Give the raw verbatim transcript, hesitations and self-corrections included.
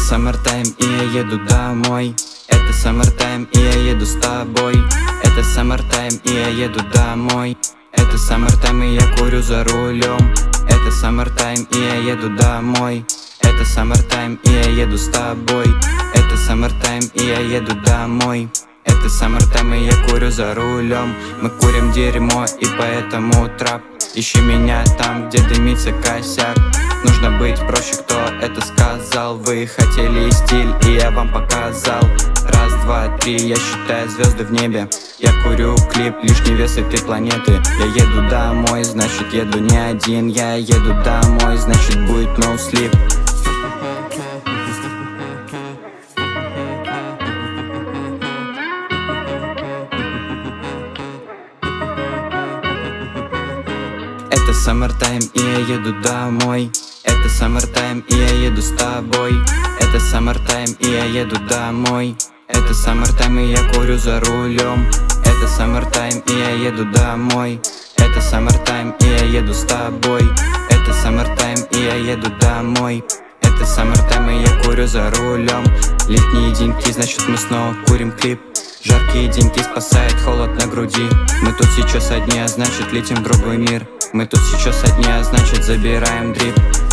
summertime, и я еду домой. Это summertime, и я еду с тобой. Это summertime, и я еду домой. Это summertime, и я курю за рулем. Это summertime, и я еду домой. Это summertime, и я еду с тобой. Это summertime, и я еду домой. Это summertime, и я курю за рулем. Мы курим дерьмо, и поэтому трап. Ищи меня там, где дымится косяк. Нужно быть проще, кто это сказал. Вы хотели стиль, и я вам показал. Раз, два, три, я считаю звезды в небе. Я курю клип, лишний вес этой планеты. Я еду домой, значит еду не один. Я еду домой, значит будет no sleep. Это summertime, и я еду домой. Это summertime, и я еду с тобой. Это summertime, и я еду домой. Это summertime, и я курю за рулем. Это summertime, и я еду домой. Это summertime, и я еду с тобой. Это summertime, и я еду домой. Это summertime, и я курю за рулем. Летние деньки, значит мы снова курим клип. Жаркие деньки спасает холод на груди. Мы тут сейчас одни, а значит летим в другой мир. Мы тут сейчас одни, а значит забираем дрип.